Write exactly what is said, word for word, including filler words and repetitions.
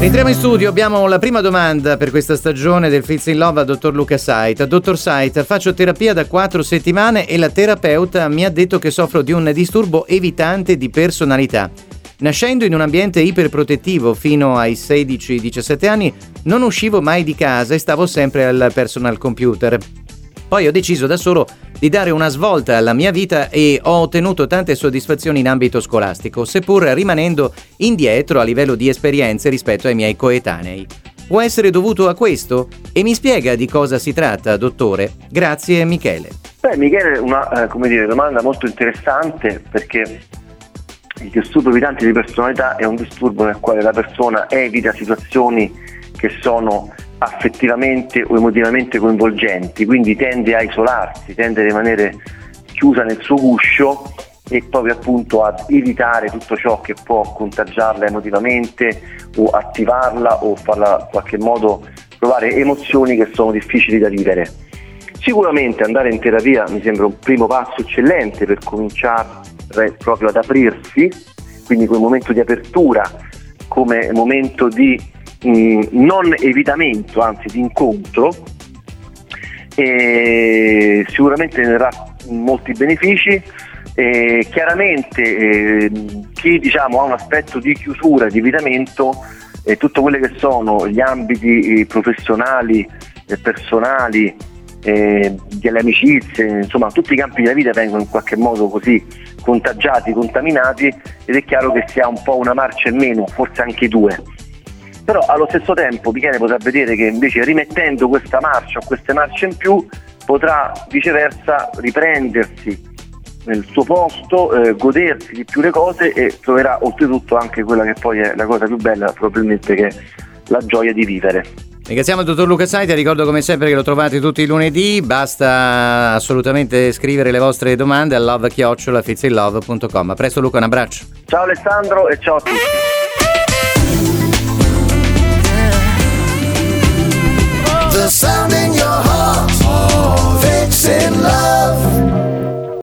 Entriamo in studio, abbiamo la prima domanda per questa stagione del Fits in Love a dottor Luca Sait. Dottor Sait, faccio terapia da quattro settimane e la terapeuta mi ha detto che soffro di un disturbo evitante di personalità. Nascendo in un ambiente iperprotettivo fino ai sedici diciassette anni, non uscivo mai di casa e stavo sempre al personal computer. Poi ho deciso da solo di dare una svolta alla mia vita e ho ottenuto tante soddisfazioni in ambito scolastico, seppur rimanendo indietro a livello di esperienze rispetto ai miei coetanei. Può essere dovuto a questo? E mi spiega di cosa si tratta, dottore? Grazie, Michele. Beh, Michele, una eh, come dire, domanda molto interessante, perché il disturbo evitante di personalità è un disturbo nel quale la persona evita situazioni che sono affettivamente o emotivamente coinvolgenti, quindi tende a isolarsi, tende a rimanere chiusa nel suo guscio e proprio appunto ad evitare tutto ciò che può contagiarla emotivamente o attivarla o farla in qualche modo provare emozioni che sono difficili da vivere. Sicuramente andare in terapia mi sembra un primo passo eccellente per cominciare proprio ad aprirsi, quindi quel momento di apertura come momento di non evitamento, anzi di incontro, e sicuramente ne avrà molti benefici. E chiaramente eh, chi diciamo ha un aspetto di chiusura, di evitamento, e tutto quello che sono gli ambiti eh, professionali, eh, personali, eh, delle amicizie, insomma tutti i campi della vita vengono in qualche modo così contagiati, contaminati, ed è chiaro che si ha un po' una marcia in meno, forse anche due. Però allo stesso tempo Michele potrà vedere che invece rimettendo questa marcia o queste marce in più potrà viceversa riprendersi nel suo posto, eh, godersi di più le cose e troverà oltretutto anche quella che poi è la cosa più bella probabilmente, che è la gioia di vivere. Ringraziamo il dottor Luca Sait, ricordo come sempre che lo trovate tutti i lunedì, basta assolutamente scrivere le vostre domande a love chiocciola fitsinlove punto com. A presto Luca, un abbraccio. Ciao Alessandro e ciao a tutti. The sound in your heart, oh, Fits in Love.